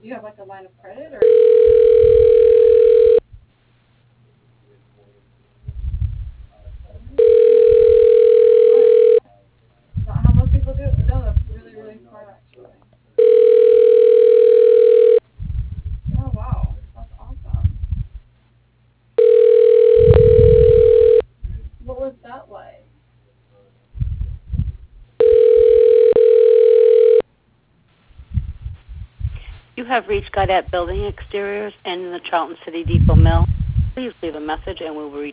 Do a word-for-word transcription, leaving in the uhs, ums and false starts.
you have like a line of credit or? Not how most people do it. No, that's really, really smart actually. Oh wow, that's awesome. What was that like? You have reached Gaudet Building Exteriors and the Charlton City Depot Mill. Please leave a message and we will return.